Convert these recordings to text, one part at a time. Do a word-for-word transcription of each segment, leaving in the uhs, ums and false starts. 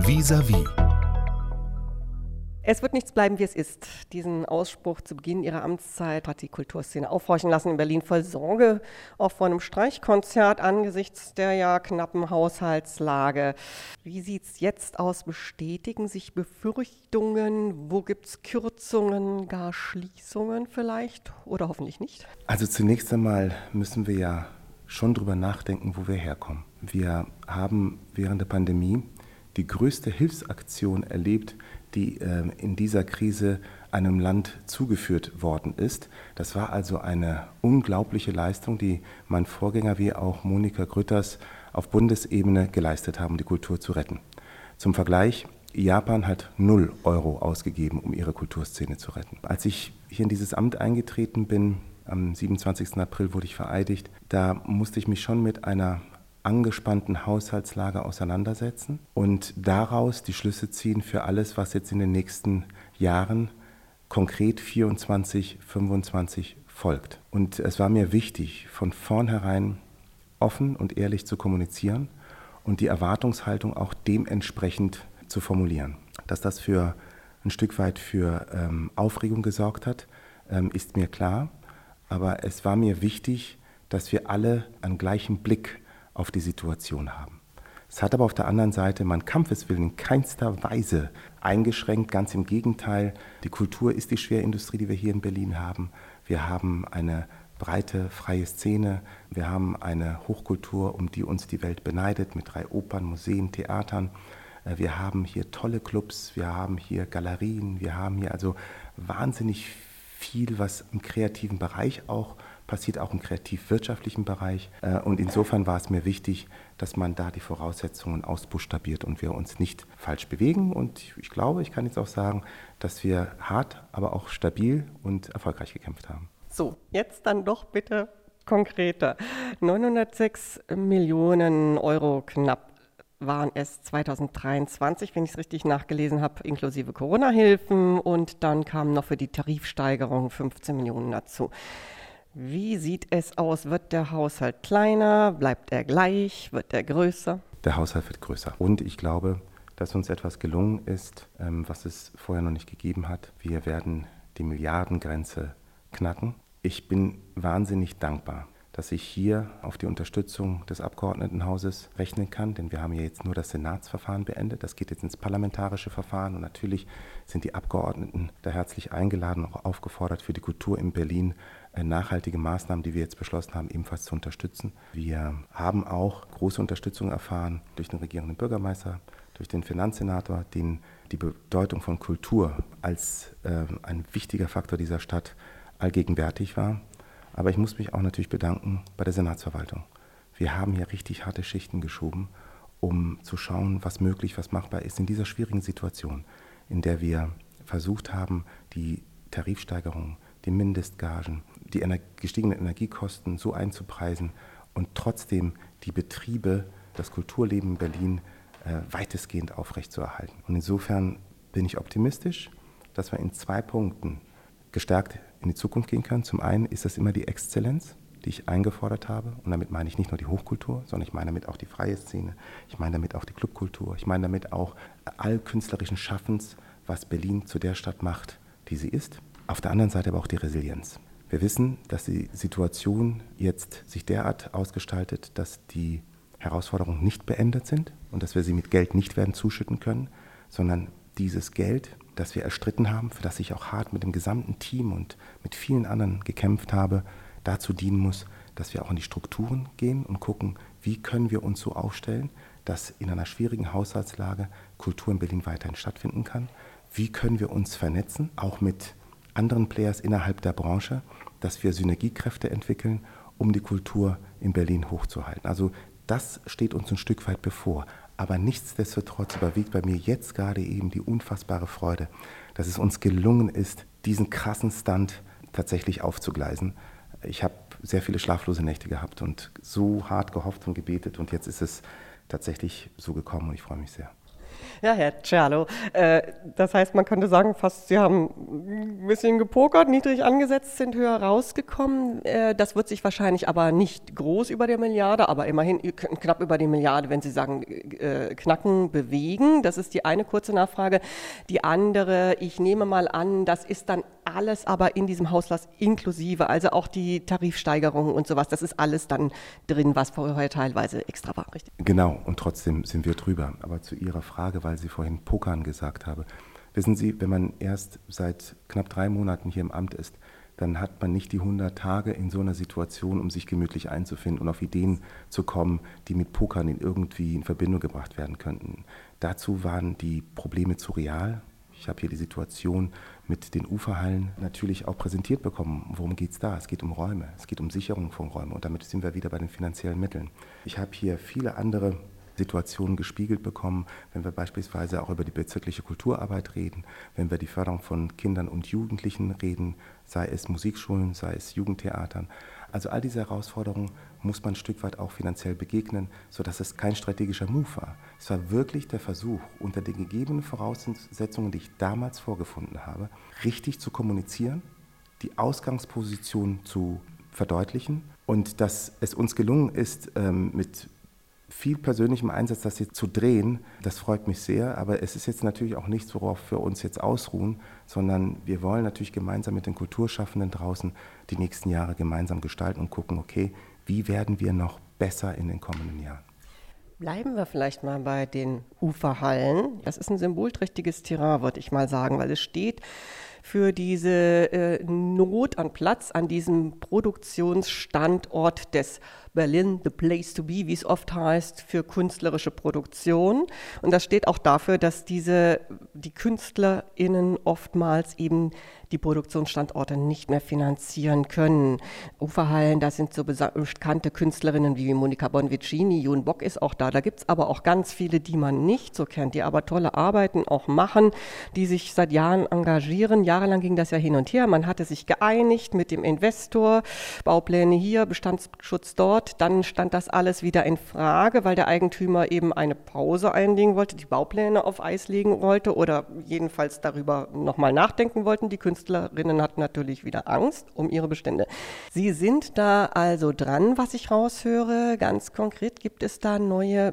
Vis-à-vis. Es wird nichts bleiben, wie es ist. Diesen Ausspruch zu Beginn ihrer Amtszeit hat die Kulturszene aufhorchen lassen in Berlin, voll Sorge, auch vor einem Streichkonzert angesichts der ja knappen Haushaltslage. Wie sieht es jetzt aus? Bestätigen sich Befürchtungen? Wo gibt es Kürzungen, gar Schließungen vielleicht? Oder hoffentlich nicht? Also zunächst einmal müssen wir ja schon drüber nachdenken, wo wir herkommen. Wir haben während der Pandemie die größte Hilfsaktion erlebt, die äh, in dieser Krise einem Land zugeführt worden ist. Das war also eine unglaubliche Leistung, die mein Vorgänger wie auch Monika Grütters auf Bundesebene geleistet haben, um die Kultur zu retten. Zum Vergleich, Japan hat null Euro ausgegeben, um ihre Kulturszene zu retten. Als ich hier in dieses Amt eingetreten bin, am siebenundzwanzigsten April wurde ich vereidigt, da musste ich mich schon mit einer angespannten Haushaltslage auseinandersetzen und daraus die Schlüsse ziehen für alles, was jetzt in den nächsten Jahren konkret vierundzwanzig, fünfundzwanzig folgt. Und es war mir wichtig, von vornherein offen und ehrlich zu kommunizieren und die Erwartungshaltung auch dementsprechend zu formulieren. Dass das für ein Stück weit für ähm, Aufregung gesorgt hat, ähm, ist mir klar, aber es war mir wichtig, dass wir alle einen gleichen Blick auf die Situation haben. Es hat aber auf der anderen Seite mein Kampfeswillen in keinster Weise eingeschränkt, ganz im Gegenteil. Die Kultur ist die Schwerindustrie, die wir hier in Berlin haben. Wir haben eine breite, freie Szene. Wir haben eine Hochkultur, um die uns die Welt beneidet, mit drei Opern, Museen, Theatern. Wir haben hier tolle Clubs, wir haben hier Galerien, wir haben hier also wahnsinnig viel, was im kreativen Bereich auch passiert, auch im kreativ-wirtschaftlichen Bereich. Und insofern war es mir wichtig, dass man da die Voraussetzungen ausbuchstabiert und wir uns nicht falsch bewegen. Und ich glaube, ich kann jetzt auch sagen, dass wir hart, aber auch stabil und erfolgreich gekämpft haben. So, jetzt dann doch bitte konkreter. neunhundertsechs Millionen Euro knapp waren es zweitausenddreiundzwanzig, wenn ich es richtig nachgelesen habe, inklusive Corona-Hilfen. Und dann kamen noch für die Tarifsteigerung fünfzehn Millionen dazu. Wie sieht es aus? Wird der Haushalt kleiner? Bleibt er gleich? Wird er größer? Der Haushalt wird größer. Und ich glaube, dass uns etwas gelungen ist, was es vorher noch nicht gegeben hat. Wir werden die Milliardengrenze knacken. Ich bin wahnsinnig dankbar, dass ich hier auf die Unterstützung des Abgeordnetenhauses rechnen kann, denn wir haben ja jetzt nur das Senatsverfahren beendet. Das geht jetzt ins parlamentarische Verfahren und natürlich sind die Abgeordneten da herzlich eingeladen, auch aufgefordert, für die Kultur in Berlin nachhaltige Maßnahmen, die wir jetzt beschlossen haben, ebenfalls zu unterstützen. Wir haben auch große Unterstützung erfahren durch den regierenden Bürgermeister, durch den Finanzsenator, den die Bedeutung von Kultur als äh, ein wichtiger Faktor dieser Stadt allgegenwärtig war. Aber ich muss mich auch natürlich bedanken bei der Senatsverwaltung. Wir haben hier richtig harte Schichten geschoben, um zu schauen, was möglich, was machbar ist in dieser schwierigen Situation, in der wir versucht haben, die Tarifsteigerung, die Mindestgagen, die ener- gestiegenen Energiekosten so einzupreisen und trotzdem die Betriebe, das Kulturleben in Berlin äh, weitestgehend aufrechtzuerhalten. Und insofern bin ich optimistisch, dass wir in zwei Punkten gestärkt in die Zukunft gehen können. Zum einen ist das immer die Exzellenz, die ich eingefordert habe. Und damit meine ich nicht nur die Hochkultur, sondern ich meine damit auch die freie Szene. Ich meine damit auch die Clubkultur. Ich meine damit auch all künstlerischen Schaffens, was Berlin zu der Stadt macht, die sie ist. Auf der anderen Seite aber auch die Resilienz. Wir wissen, dass die Situation jetzt sich derart ausgestaltet, dass die Herausforderungen nicht beendet sind und dass wir sie mit Geld nicht werden zuschütten können, sondern dieses Geld, das wir erstritten haben, für das ich auch hart mit dem gesamten Team und mit vielen anderen gekämpft habe, dazu dienen muss, dass wir auch in die Strukturen gehen und gucken, wie können wir uns so aufstellen, dass in einer schwierigen Haushaltslage Kultur in Berlin weiterhin stattfinden kann. Wie können wir uns vernetzen, auch mit anderen Players innerhalb der Branche, dass wir Synergiekräfte entwickeln, um die Kultur in Berlin hochzuhalten. Also das steht uns ein Stück weit bevor. Aber nichtsdestotrotz überwiegt bei mir jetzt gerade eben die unfassbare Freude, dass es uns gelungen ist, diesen krassen Stunt tatsächlich aufzugleisen. Ich habe sehr viele schlaflose Nächte gehabt und so hart gehofft und gebetet und jetzt ist es tatsächlich so gekommen und ich freue mich sehr. Ja, Herr Czerlo, äh, das heißt, man könnte sagen, fast Sie haben ein bisschen gepokert, niedrig angesetzt, sind höher rausgekommen. Äh, das wird sich wahrscheinlich aber nicht groß über der Milliarde, aber immerhin k- knapp über die Milliarde, wenn Sie sagen, äh, knacken, bewegen. Das ist die eine kurze Nachfrage. Die andere, ich nehme mal an, das ist dann alles aber in diesem Haushalts inklusive, also auch die Tarifsteigerungen und sowas, das ist alles dann drin, was vorher teilweise extra war, richtig? Genau, und trotzdem sind wir drüber. Aber zu Ihrer Frage, weil Sie vorhin Pokern gesagt haben. Wissen Sie, wenn man erst seit knapp drei Monaten hier im Amt ist, dann hat man nicht die hundert Tage in so einer Situation, um sich gemütlich einzufinden und auf Ideen zu kommen, die mit Pokern in irgendwie in Verbindung gebracht werden könnten. Dazu waren die Probleme zu real. Ich habe hier die Situation mit den Uferhallen natürlich auch präsentiert bekommen. Worum geht es da? Es geht um Räume, es geht um Sicherung von Räumen und damit sind wir wieder bei den finanziellen Mitteln. Ich habe hier viele andere Situationen gespiegelt bekommen, wenn wir beispielsweise auch über die bezirkliche Kulturarbeit reden, wenn wir die Förderung von Kindern und Jugendlichen reden, sei es Musikschulen, sei es Jugendtheatern. Also all diese Herausforderungen muss man ein Stück weit auch finanziell begegnen, sodass es kein strategischer Move war. Es war wirklich der Versuch, unter den gegebenen Voraussetzungen, die ich damals vorgefunden habe, richtig zu kommunizieren, die Ausgangsposition zu verdeutlichen und dass es uns gelungen ist, ähm, mit viel persönlichem Einsatz das jetzt zu drehen, das freut mich sehr, aber es ist jetzt natürlich auch nichts, worauf wir uns jetzt ausruhen, sondern wir wollen natürlich gemeinsam mit den Kulturschaffenden draußen die nächsten Jahre gemeinsam gestalten und gucken, okay, wie werden wir noch besser in den kommenden Jahren. Bleiben wir vielleicht mal bei den Uferhallen. Das ist ein symbolträchtiges Terrain, würde ich mal sagen, weil es steht für diese äh, Not an Platz an diesem Produktionsstandort des Berlin, the place to be, wie es oft heißt, für künstlerische Produktion. Und das steht auch dafür, dass diese, die KünstlerInnen oftmals eben die Produktionsstandorte nicht mehr finanzieren können. Uferhallen, da sind so bekannte Künstlerinnen wie Monika Bonvicini, Jun Bock ist auch da. Da gibt es aber auch ganz viele, die man nicht so kennt, die aber tolle Arbeiten auch machen, die sich seit Jahren engagieren. Jahrelang ging das ja hin und her. Man hatte sich geeinigt mit dem Investor, Baupläne hier, Bestandsschutz dort. Dann stand das alles wieder in Frage, weil der Eigentümer eben eine Pause einlegen wollte, die Baupläne auf Eis legen wollte oder jedenfalls darüber nochmal nachdenken wollten. Die Künstlerinnen hatten natürlich wieder Angst um ihre Bestände. Sie sind da also dran, was ich raushöre. Ganz konkret, gibt es da neue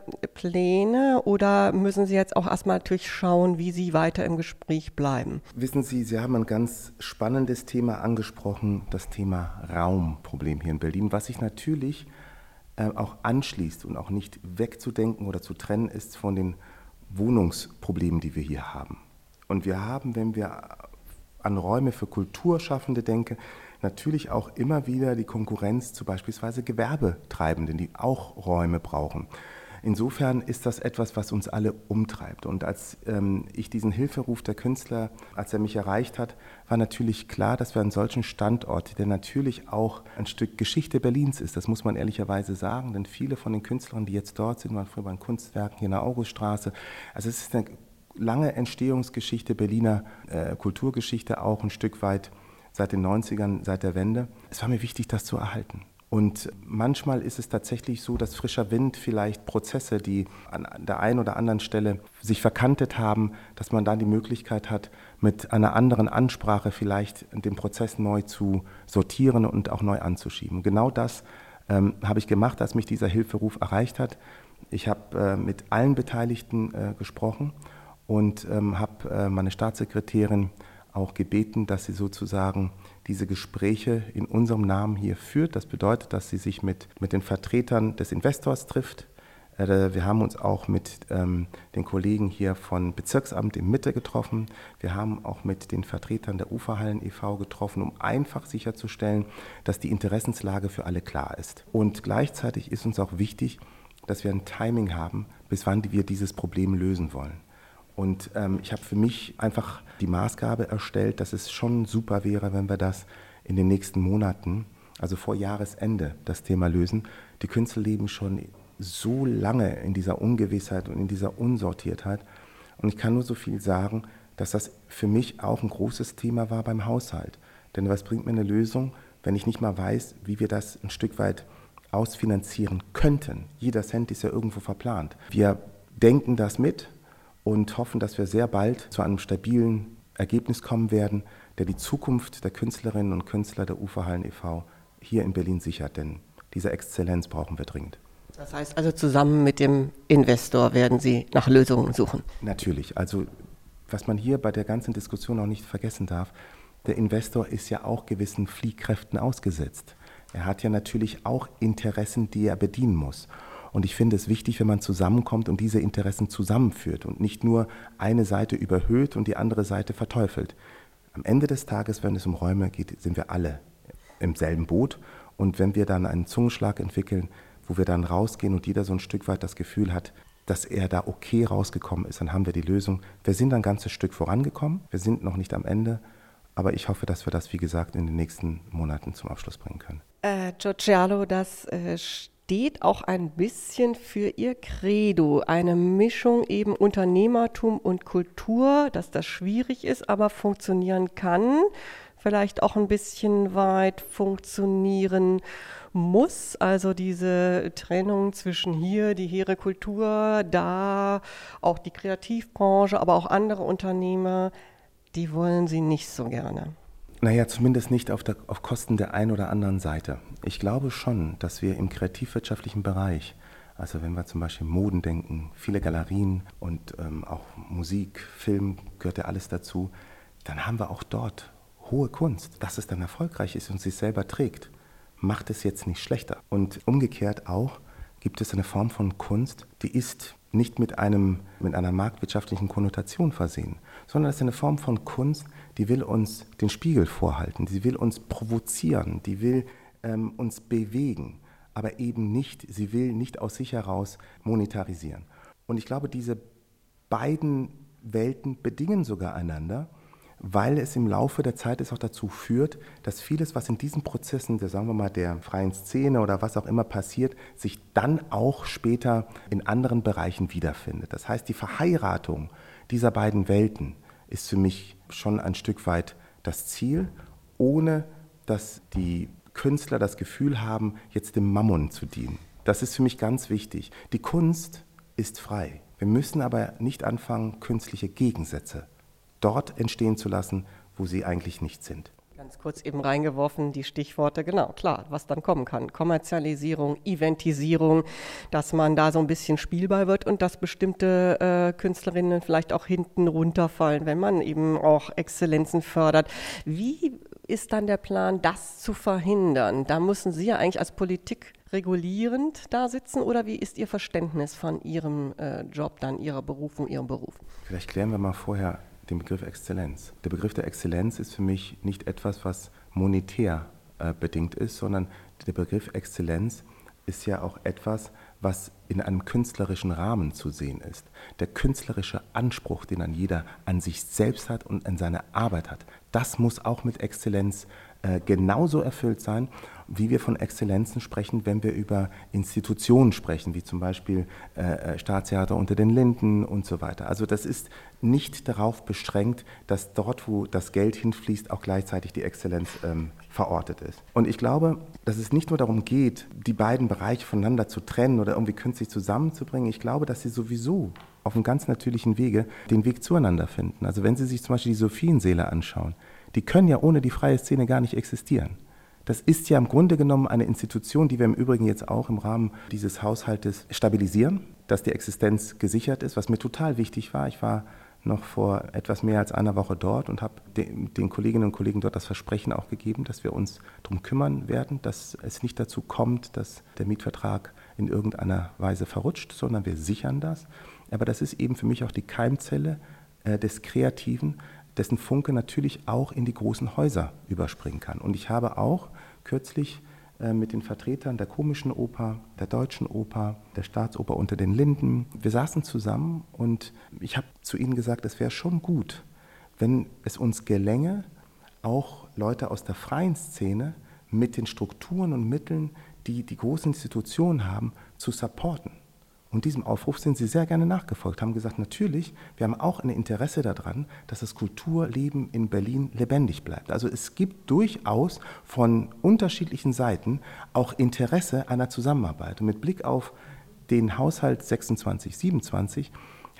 Pläne oder müssen Sie jetzt auch erstmal natürlich schauen, wie Sie weiter im Gespräch bleiben? Wissen Sie, Sie haben ein ganz spannendes Thema angesprochen, das Thema Raumproblem hier in Berlin, was sich natürlich äh, auch anschließt und auch nicht wegzudenken oder zu trennen ist von den Wohnungsproblemen, die wir hier haben. Und wir haben, wenn wir an Räume für Kulturschaffende denken, natürlich auch immer wieder die Konkurrenz zu beispielsweise Gewerbetreibenden, die auch Räume brauchen. Insofern ist das etwas, was uns alle umtreibt. Und als ähm, ich diesen Hilferuf der Künstler, als er mich erreicht hat, war natürlich klar, dass wir einen solchen Standort, der natürlich auch ein Stück Geschichte Berlins ist, das muss man ehrlicherweise sagen, denn viele von den Künstlern, die jetzt dort sind, waren früher bei den Kunstwerken hier in der Auguststraße. Also es ist eine lange Entstehungsgeschichte, Berliner äh, Kulturgeschichte auch ein Stück weit seit den neunzigern, seit der Wende. Es war mir wichtig, das zu erhalten. Und manchmal ist es tatsächlich so, dass frischer Wind vielleicht Prozesse, die an der einen oder anderen Stelle sich verkantet haben, dass man dann die Möglichkeit hat, mit einer anderen Ansprache vielleicht den Prozess neu zu sortieren und auch neu anzuschieben. Genau das ähm, habe ich gemacht, als mich dieser Hilferuf erreicht hat. Ich habe äh, mit allen Beteiligten äh, gesprochen und ähm, habe äh, meine Staatssekretärin auch gebeten, dass sie sozusagen diese Gespräche in unserem Namen hier führt. Das bedeutet, dass sie sich mit, mit den Vertretern des Investors trifft. Äh, wir haben uns auch mit ähm, den Kollegen hier von Bezirksamt in Mitte getroffen. Wir haben auch mit den Vertretern der Uferhallen e V getroffen, um einfach sicherzustellen, dass die Interessenslage für alle klar ist. Und gleichzeitig ist uns auch wichtig, dass wir ein Timing haben, bis wann wir dieses Problem lösen wollen. Und ähm, ich habe für mich einfach die Maßgabe erstellt, dass es schon super wäre, wenn wir das in den nächsten Monaten, also vor Jahresende, das Thema lösen. Die Künstler leben schon so lange in dieser Ungewissheit und in dieser Unsortiertheit. Und ich kann nur so viel sagen, dass das für mich auch ein großes Thema war beim Haushalt. Denn was bringt mir eine Lösung, wenn ich nicht mal weiß, wie wir das ein Stück weit ausfinanzieren könnten? Jeder Cent ist ja irgendwo verplant. Wir denken das mit. und hoffen, dass wir sehr bald zu einem stabilen Ergebnis kommen werden, der die Zukunft der Künstlerinnen und Künstler der Uferhallen e V hier in Berlin sichert, denn diese Exzellenz brauchen wir dringend. Das heißt also, zusammen mit dem Investor werden Sie nach Lösungen suchen? Natürlich. Also was man hier bei der ganzen Diskussion auch nicht vergessen darf, der Investor ist ja auch gewissen Fliehkräften ausgesetzt. Er hat ja natürlich auch Interessen, die er bedienen muss. Und ich finde es wichtig, wenn man zusammenkommt und diese Interessen zusammenführt und nicht nur eine Seite überhöht und die andere Seite verteufelt. Am Ende des Tages, wenn es um Räume geht, sind wir alle im selben Boot. Und wenn wir dann einen Zungenschlag entwickeln, wo wir dann rausgehen und jeder so ein Stück weit das Gefühl hat, dass er da okay rausgekommen ist, dann haben wir die Lösung. Wir sind ein ganzes Stück vorangekommen, wir sind noch nicht am Ende, aber ich hoffe, dass wir das, wie gesagt, in den nächsten Monaten zum Abschluss bringen können. Äh, Giorgialo, das äh, steht auch ein bisschen für Ihr Credo, eine Mischung eben Unternehmertum und Kultur, dass das schwierig ist, aber funktionieren kann, vielleicht auch ein bisschen weit funktionieren muss, also diese Trennung zwischen hier, die hehre Kultur, da auch die Kreativbranche, aber auch andere Unternehmer, die wollen Sie nicht so gerne. Naja, zumindest nicht auf, der, auf Kosten der einen oder anderen Seite. Ich glaube schon, dass wir im kreativwirtschaftlichen Bereich, also wenn wir zum Beispiel Moden denken, viele Galerien und ähm, auch Musik, Film, gehört ja alles dazu, dann haben wir auch dort hohe Kunst. Dass es dann erfolgreich ist und sich selber trägt, macht es jetzt nicht schlechter. Und umgekehrt auch gibt es eine Form von Kunst, die ist nicht mit, einem, mit einer marktwirtschaftlichen Konnotation versehen, sondern es ist eine Form von Kunst, die will uns den Spiegel vorhalten, die will uns provozieren, die will ähm, uns bewegen, aber eben nicht, sie will nicht aus sich heraus monetarisieren. Und ich glaube, diese beiden Welten bedingen sogar einander, weil es im Laufe der Zeit es auch dazu führt, dass vieles, was in diesen Prozessen, der, sagen wir mal, der freien Szene oder was auch immer passiert, sich dann auch später in anderen Bereichen wiederfindet. Das heißt, die Verheiratung dieser beiden Welten ist für mich schon ein Stück weit das Ziel, ohne dass die Künstler das Gefühl haben, jetzt dem Mammon zu dienen. Das ist für mich ganz wichtig. Die Kunst ist frei. Wir müssen aber nicht anfangen, künstliche Gegensätze dort entstehen zu lassen, wo sie eigentlich nicht sind. Ganz kurz eben reingeworfen, die Stichworte, genau, klar, was dann kommen kann. Kommerzialisierung, Eventisierung, dass man da so ein bisschen spielbar wird und dass bestimmte äh, Künstlerinnen vielleicht auch hinten runterfallen, wenn man eben auch Exzellenzen fördert. Wie ist dann der Plan, das zu verhindern? Da müssen Sie ja eigentlich als Politik regulierend da sitzen oder wie ist Ihr Verständnis von Ihrem äh, Job, dann Ihrer Berufung, Ihrem Beruf? Vielleicht klären wir mal vorher den Begriff Exzellenz. Der Begriff der Exzellenz ist für mich nicht etwas, was monetär äh, bedingt ist, sondern der Begriff Exzellenz ist ja auch etwas, was in einem künstlerischen Rahmen zu sehen ist. Der künstlerische Anspruch, den dann jeder an sich selbst hat und an seine Arbeit hat, das muss auch mit Exzellenz äh, genauso erfüllt sein, wie wir von Exzellenzen sprechen, wenn wir über Institutionen sprechen, wie zum Beispiel äh, Staatstheater unter den Linden und so weiter. Also das ist nicht darauf beschränkt, dass dort, wo das Geld hinfließt, auch gleichzeitig die Exzellenz ähm, verortet ist. Und ich glaube, dass es nicht nur darum geht, die beiden Bereiche voneinander zu trennen oder irgendwie künstlich zusammenzubringen. Ich glaube, dass sie sowieso auf einem ganz natürlichen Wege den Weg zueinander finden. Also wenn Sie sich zum Beispiel die Sophiensäle anschauen, die können ja ohne die freie Szene gar nicht existieren. Das ist ja im Grunde genommen eine Institution, die wir im Übrigen jetzt auch im Rahmen dieses Haushaltes stabilisieren, dass die Existenz gesichert ist, was mir total wichtig war. Ich war noch vor etwas mehr als einer Woche dort und habe den, den Kolleginnen und Kollegen dort das Versprechen auch gegeben, dass wir uns darum kümmern werden, dass es nicht dazu kommt, dass der Mietvertrag in irgendeiner Weise verrutscht, sondern wir sichern das. Aber das ist eben für mich auch die Keimzelle äh, des Kreativen, dessen Funke natürlich auch in die großen Häuser überspringen kann. Und ich habe auch kürzlich äh, mit den Vertretern der Komischen Oper, der Deutschen Oper, der Staatsoper unter den Linden, wir saßen zusammen und ich habe zu ihnen gesagt, es wäre schon gut, wenn es uns gelänge, auch Leute aus der freien Szene mit den Strukturen und Mitteln, die die großen Institutionen haben, zu supporten. Und diesem Aufruf sind sie sehr gerne nachgefolgt, haben gesagt, natürlich, wir haben auch ein Interesse daran, dass das Kulturleben in Berlin lebendig bleibt. Also es gibt durchaus von unterschiedlichen Seiten auch Interesse einer Zusammenarbeit. Und mit Blick auf den Haushalt sechsundzwanzig, siebenundzwanzig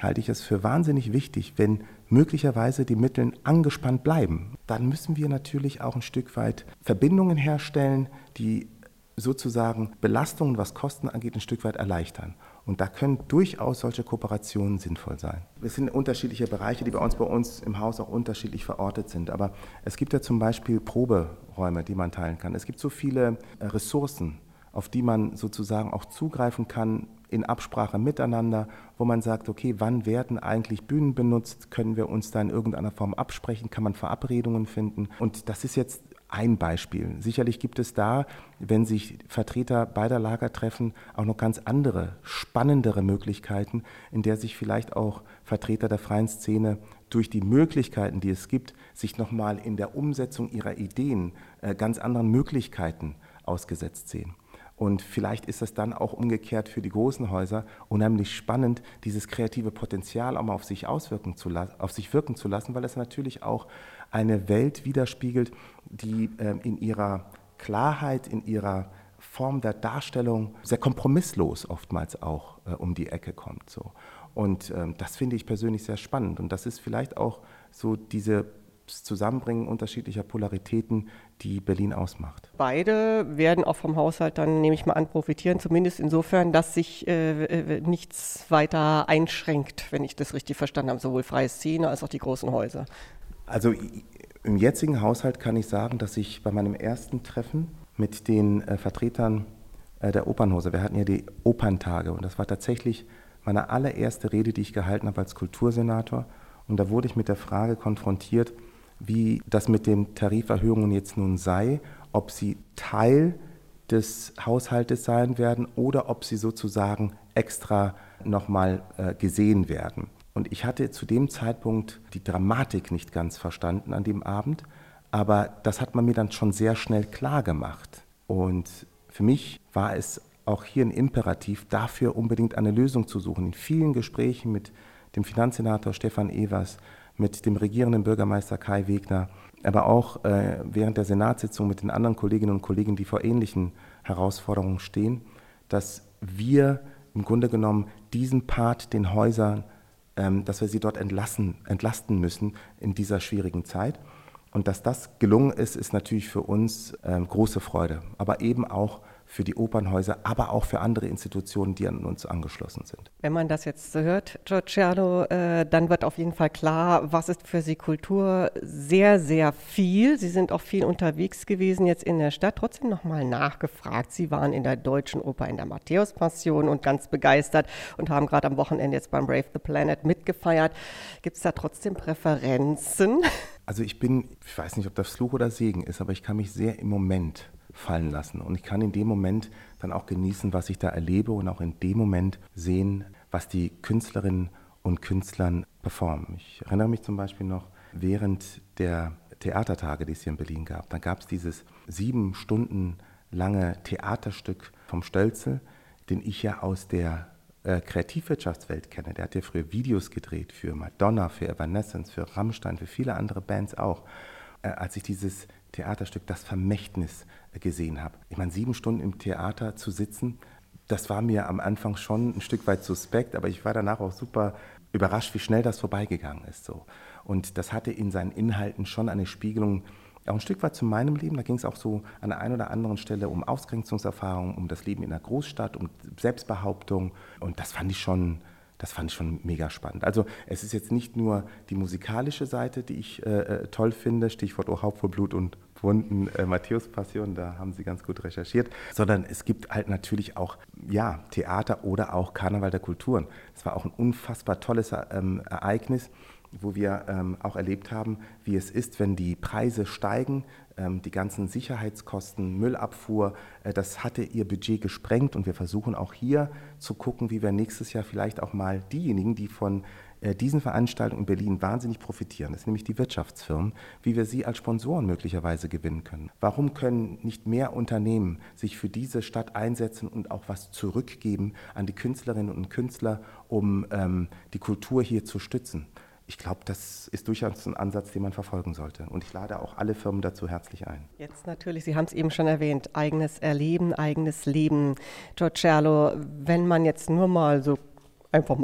halte ich es für wahnsinnig wichtig, wenn möglicherweise die Mittel angespannt bleiben. Dann müssen wir natürlich auch ein Stück weit Verbindungen herstellen, die sozusagen Belastungen, was Kosten angeht, ein Stück weit erleichtern. Und da können durchaus solche Kooperationen sinnvoll sein. Es sind unterschiedliche Bereiche, die bei uns bei uns im Haus auch unterschiedlich verortet sind. Aber es gibt ja zum Beispiel Proberäume, die man teilen kann. Es gibt so viele Ressourcen, auf die man sozusagen auch zugreifen kann in Absprache miteinander, wo man sagt, okay, wann werden eigentlich Bühnen benutzt? Können wir uns da in irgendeiner Form absprechen? Kann man Verabredungen finden? Und das ist jetzt ein Beispiel. Sicherlich gibt es da, wenn sich Vertreter beider Lager treffen, auch noch ganz andere, spannendere Möglichkeiten, in der sich vielleicht auch Vertreter der freien Szene durch die Möglichkeiten, die es gibt, sich nochmal in der Umsetzung ihrer Ideen äh, ganz anderen Möglichkeiten ausgesetzt sehen. Und vielleicht ist es dann auch umgekehrt für die großen Häuser unheimlich spannend, dieses kreative Potenzial auch mal auf sich auswirken zu lassen, auf sich wirken zu lassen, weil es natürlich auch eine Welt widerspiegelt, die äh, in ihrer Klarheit, in ihrer Form der Darstellung sehr kompromisslos oftmals auch äh, um die Ecke kommt. So. Und ähm, das finde ich persönlich sehr spannend. Und das ist vielleicht auch so diese Zusammenbringen unterschiedlicher Polaritäten, die Berlin ausmacht. Beide werden auch vom Haushalt dann, nehme ich mal an, profitieren, zumindest insofern, dass sich äh, nichts weiter einschränkt, wenn ich das richtig verstanden habe, sowohl freie Szene als auch die großen Häuser. Also im jetzigen Haushalt kann ich sagen, dass ich bei meinem ersten Treffen mit den äh, Vertretern äh, der Opernhäuser, wir hatten ja die Operntage und das war tatsächlich meine allererste Rede, die ich gehalten habe als Kultursenator, und da wurde ich mit der Frage konfrontiert, wie das mit den Tariferhöhungen jetzt nun sei, ob sie Teil des Haushaltes sein werden oder ob sie sozusagen extra nochmal äh, gesehen werden. Und ich hatte zu dem Zeitpunkt die Dramatik nicht ganz verstanden an dem Abend, aber das hat man mir dann schon sehr schnell klar gemacht. Und für mich war es auch hier ein Imperativ, dafür unbedingt eine Lösung zu suchen. In vielen Gesprächen mit dem Finanzsenator Stefan Evers, mit dem regierenden Bürgermeister Kai Wegner, aber auch äh, während der Senatssitzung mit den anderen Kolleginnen und Kollegen, die vor ähnlichen Herausforderungen stehen, dass wir im Grunde genommen diesen Part den Häusern, ähm, dass wir sie dort entlassen, entlasten müssen in dieser schwierigen Zeit. Und dass das gelungen ist, ist natürlich für uns ähm, große Freude, aber eben auch für die Opernhäuser, aber auch für andere Institutionen, die an uns angeschlossen sind. Wenn man das jetzt so hört, Giorgiano, äh, dann wird auf jeden Fall klar, was ist für Sie Kultur? Sehr, sehr viel. Sie sind auch viel unterwegs gewesen jetzt in der Stadt. Trotzdem nochmal nachgefragt. Sie waren in der Deutschen Oper in der Matthäus-Passion und ganz begeistert und haben gerade am Wochenende jetzt beim Brave the Planet mitgefeiert. Gibt es da trotzdem Präferenzen? Also ich bin, ich weiß nicht, ob das Fluch oder Segen ist, aber ich kann mich sehr im Moment fallen lassen. Und ich kann in dem Moment dann auch genießen, was ich da erlebe und auch in dem Moment sehen, was die Künstlerinnen und Künstlern performen. Ich erinnere mich zum Beispiel noch, während der Theatertage, die es hier in Berlin gab, da gab es dieses sieben Stunden lange Theaterstück vom Stölzel, den ich ja aus der äh, Kreativwirtschaftswelt kenne. Der hat ja früher Videos gedreht für Madonna, für Evanescence, für Rammstein, für viele andere Bands auch. Äh, als ich dieses Theaterstück Das Vermächtnis gesehen habe. Ich meine, sieben Stunden im Theater zu sitzen, das war mir am Anfang schon ein Stück weit suspekt, aber ich war danach auch super überrascht, wie schnell das vorbeigegangen ist. So. Und das hatte in seinen Inhalten schon eine Spiegelung, auch ein Stück weit zu meinem Leben. Da ging es auch so an der einen oder anderen Stelle um Ausgrenzungserfahrungen, um das Leben in der Großstadt, um Selbstbehauptung. Und das fand ich schon Das fand ich schon mega spannend. Also es ist jetzt nicht nur die musikalische Seite, die ich äh, toll finde, Stichwort O Haupt voll Blut und Wunden, äh, Matthäus-Passion, da haben Sie ganz gut recherchiert, sondern es gibt halt natürlich auch ja, Theater oder auch Karneval der Kulturen. Es war auch ein unfassbar tolles ähm, Ereignis, wo wir ähm, auch erlebt haben, wie es ist, wenn die Preise steigen, ähm, die ganzen Sicherheitskosten, Müllabfuhr, äh, das hatte ihr Budget gesprengt und wir versuchen auch hier zu gucken, wie wir nächstes Jahr vielleicht auch mal diejenigen, die von äh, diesen Veranstaltungen in Berlin wahnsinnig profitieren, das sind nämlich die Wirtschaftsfirmen, wie wir sie als Sponsoren möglicherweise gewinnen können. Warum können nicht mehr Unternehmen sich für diese Stadt einsetzen und auch was zurückgeben an die Künstlerinnen und Künstler, um ähm, die Kultur hier zu stützen? Ich glaube, das ist durchaus ein Ansatz, den man verfolgen sollte. Und ich lade auch alle Firmen dazu herzlich ein. Jetzt natürlich, Sie haben es eben schon erwähnt, eigenes Erleben, eigenes Leben. Giorgiano, wenn man jetzt nur mal so einfach mal guckt,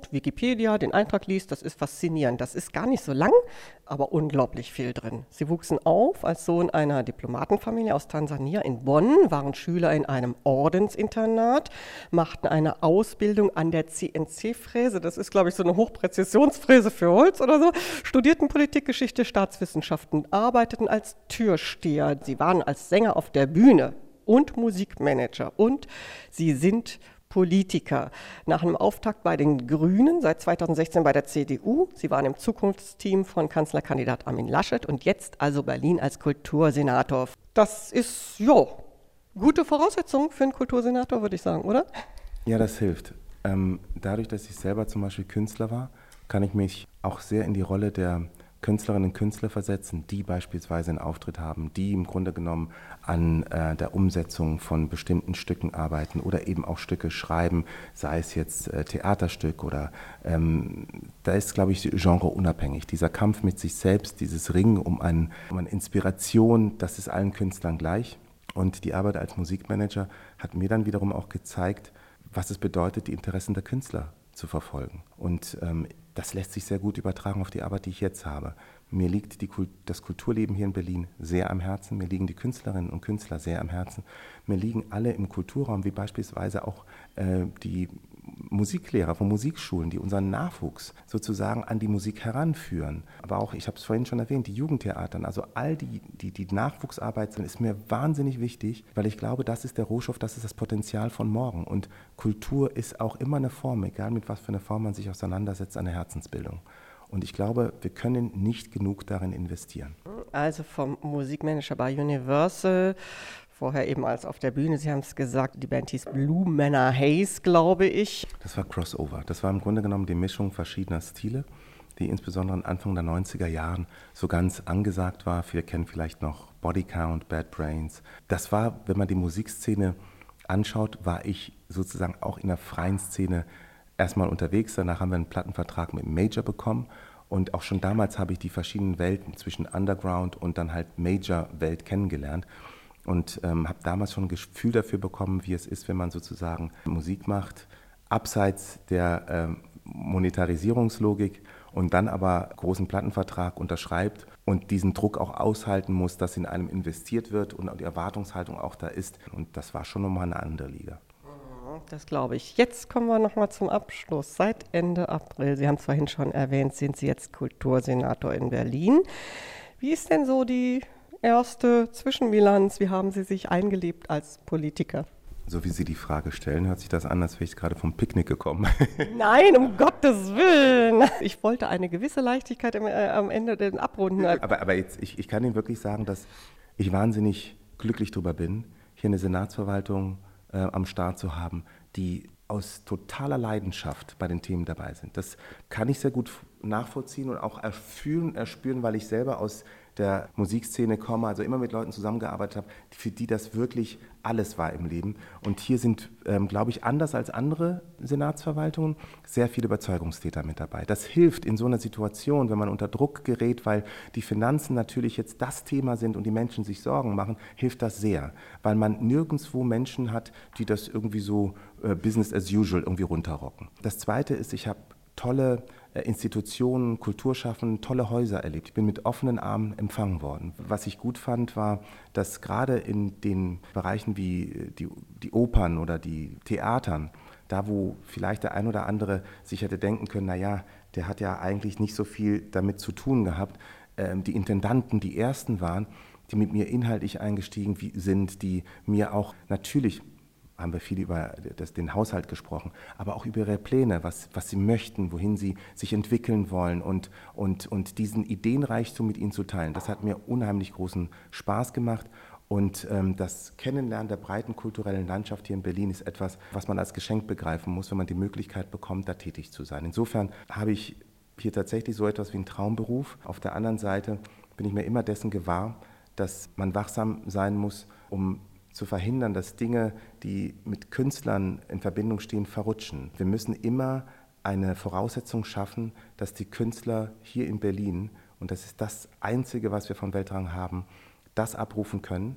guckt, Wikipedia, den Eintrag liest, das ist faszinierend. Das ist gar nicht so lang, aber unglaublich viel drin. Sie wuchsen auf als Sohn einer Diplomatenfamilie aus Tansania in Bonn, waren Schüler in einem Ordensinternat, machten eine Ausbildung an der C N C-Fräse, das ist, glaube ich, so eine Hochpräzisionsfräse für Holz oder so, studierten Politikgeschichte, Staatswissenschaften, arbeiteten als Türsteher. Sie waren als Sänger auf der Bühne und Musikmanager und sie sind Politiker. Nach einem Auftakt bei den Grünen, seit zweitausendsechzehn bei der C D U. Sie waren im Zukunftsteam von Kanzlerkandidat Armin Laschet und jetzt also Berlin als Kultursenator. Das ist, ja, gute Voraussetzung für einen Kultursenator, würde ich sagen, oder? Ja, das hilft. Ähm, dadurch, dass ich selber zum Beispiel Künstler war, kann ich mich auch sehr in die Rolle der Künstlerinnen und Künstler versetzen, die beispielsweise einen Auftritt haben, die im Grunde genommen an äh, der Umsetzung von bestimmten Stücken arbeiten oder eben auch Stücke schreiben, sei es jetzt äh, Theaterstück oder ähm, da ist, glaube ich, genreunabhängig. Dieser Kampf mit sich selbst, dieses Ringen um, ein, um eine Inspiration, das ist allen Künstlern gleich. Und die Arbeit als Musikmanager hat mir dann wiederum auch gezeigt, was es bedeutet, die Interessen der Künstler zu verfolgen. Und ähm, das lässt sich sehr gut übertragen auf die Arbeit, die ich jetzt habe. Mir liegt die Kult- das Kulturleben hier in Berlin sehr am Herzen, mir liegen die Künstlerinnen und Künstler sehr am Herzen, mir liegen alle im Kulturraum, wie beispielsweise auch äh, die Musiklehrer von Musikschulen, die unseren Nachwuchs sozusagen an die Musik heranführen. Aber auch, ich habe es vorhin schon erwähnt, die Jugendtheatern, also all die, die, die Nachwuchsarbeit sind, ist mir wahnsinnig wichtig, weil ich glaube, das ist der Rohstoff, das ist das Potenzial von morgen. Und Kultur ist auch immer eine Form, egal mit was für einer Form man sich auseinandersetzt, eine Herzensbildung. Und ich glaube, wir können nicht genug darin investieren. Also vom Musikmanager bei Universal, vorher eben als auf der Bühne, Sie haben es gesagt, die Band hieß Blue Manor Haze, glaube ich. Das war Crossover. Das war im Grunde genommen die Mischung verschiedener Stile, die insbesondere Anfang der neunziger Jahren so ganz angesagt war. Viele kennen vielleicht noch Body Count, Bad Brains. Das war, wenn man die Musikszene anschaut, war ich sozusagen auch in der freien Szene erstmal unterwegs. Danach haben wir einen Plattenvertrag mit Major bekommen. Und auch schon damals habe ich die verschiedenen Welten zwischen Underground und dann halt Major-Welt kennengelernt. Und ähm, habe damals schon ein Gefühl dafür bekommen, wie es ist, wenn man sozusagen Musik macht, abseits der ähm, Monetarisierungslogik und dann aber großen Plattenvertrag unterschreibt und diesen Druck auch aushalten muss, dass in einem investiert wird und die Erwartungshaltung auch da ist. Und das war schon nochmal eine andere Liga. Das glaube ich. Jetzt kommen wir nochmal zum Abschluss. Seit Ende April, Sie haben es vorhin schon erwähnt, sind Sie jetzt Kultursenator in Berlin. Wie ist denn so die erste Zwischenbilanz? Wie haben Sie sich eingelebt als Politiker? So wie Sie die Frage stellen, hört sich das an, als wäre ich gerade vom Picknick gekommen. Nein, um Gottes Willen. Ich wollte eine gewisse Leichtigkeit im, äh, am Ende den abrunden. Aber, aber jetzt, ich, ich kann Ihnen wirklich sagen, dass ich wahnsinnig glücklich darüber bin, hier eine Senatsverwaltung äh, am Start zu haben, die aus totaler Leidenschaft bei den Themen dabei sind. Das kann ich sehr gut nachvollziehen und auch erfühlen, erspüren, weil ich selber aus der Musikszene komme, also immer mit Leuten zusammengearbeitet habe, für die das wirklich alles war im Leben. Und hier sind, ähm, glaube ich, anders als andere Senatsverwaltungen sehr viele Überzeugungstäter mit dabei. Das hilft in so einer Situation, wenn man unter Druck gerät, weil die Finanzen natürlich jetzt das Thema sind und die Menschen sich Sorgen machen, hilft das sehr, weil man nirgendwo Menschen hat, die das irgendwie so äh, Business as usual irgendwie runterrocken. Das Zweite ist, ich habe tolle Institutionen, Kulturschaffen, tolle Häuser erlebt. Ich bin mit offenen Armen empfangen worden. Was ich gut fand, war, dass gerade in den Bereichen wie die, die Opern oder die Theatern, da wo vielleicht der ein oder andere sich hätte denken können, naja, der hat ja eigentlich nicht so viel damit zu tun gehabt, ähm, die Intendanten die ersten waren, die mit mir inhaltlich eingestiegen sind, die mir auch natürlich, haben wir viel über das, den Haushalt gesprochen, aber auch über ihre Pläne, was, was sie möchten, wohin sie sich entwickeln wollen und, und, und diesen Ideenreichtum mit ihnen zu teilen. Das hat mir unheimlich großen Spaß gemacht und ähm, das Kennenlernen der breiten kulturellen Landschaft hier in Berlin ist etwas, was man als Geschenk begreifen muss, wenn man die Möglichkeit bekommt, da tätig zu sein. Insofern habe ich hier tatsächlich so etwas wie einen Traumberuf. Auf der anderen Seite bin ich mir immer dessen gewahr, dass man wachsam sein muss, um zu verhindern, dass Dinge, die mit Künstlern in Verbindung stehen, verrutschen. Wir müssen immer eine Voraussetzung schaffen, dass die Künstler hier in Berlin, und das ist das Einzige, was wir von Weltrang haben, das abrufen können,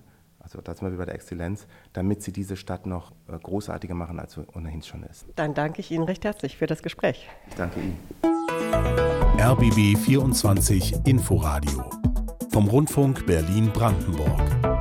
Also da sind wir bei der Exzellenz, damit sie diese Stadt noch großartiger machen, als sie ohnehin schon ist. Dann danke ich Ihnen recht herzlich für das Gespräch. Ich danke Ihnen. R B B vierundzwanzig Inforadio vom Rundfunk Berlin-Brandenburg.